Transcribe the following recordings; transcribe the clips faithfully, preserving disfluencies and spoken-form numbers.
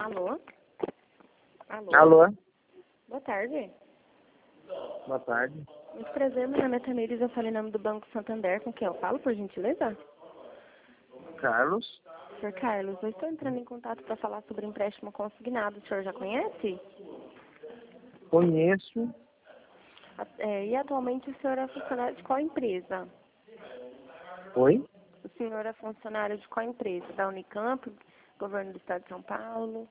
Alô? Alô? Alô? Boa tarde. Boa tarde. Muito prazer, meu nome é Tamires, eu falo em nome do Banco Santander, com quem eu falo, por gentileza? Carlos? senhor Carlos, eu estou entrando em contato para falar sobre empréstimo consignado, o senhor já conhece? Conheço. É, e atualmente o senhor é funcionário de qual empresa? Oi? O senhor é funcionário de qual empresa? Da Unicamp, governo do estado de São Paulo?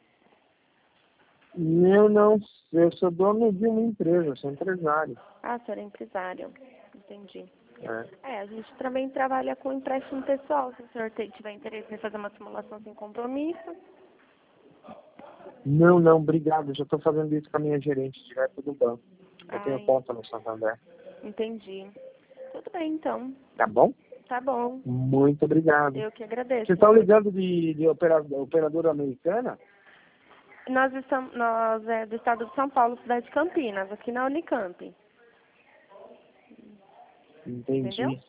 Eu não, eu sou dono de uma empresa, eu sou empresário. Ah, o senhor é empresário. Entendi. É. É, a gente também trabalha com empréstimo pessoal, se o senhor te- tiver interesse em fazer uma simulação sem compromisso. Não, não, obrigado. Eu já estou fazendo isso com a minha gerente direto do banco. Eu tenho Ai, conta no Santander. entendi. Tudo bem, então. Tá bom? Tá bom. Muito obrigado. Eu que agradeço. Vocês estão ligando de, de opera- operadora americana? Nós estamos, nós é do estado de São Paulo, cidade de Campinas, aqui na Unicamp. Entendi. Entendeu?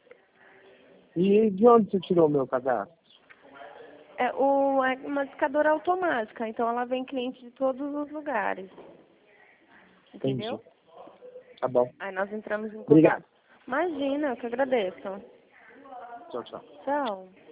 E de onde você tirou o meu cadastro? É, o, é uma discadora automática, então ela vem cliente de todos os lugares. Entendi. Entendeu? Tá bom. Aí nós entramos em Obrigado. contato. Imagina, eu que agradeço. Tchau, tchau. Tchau.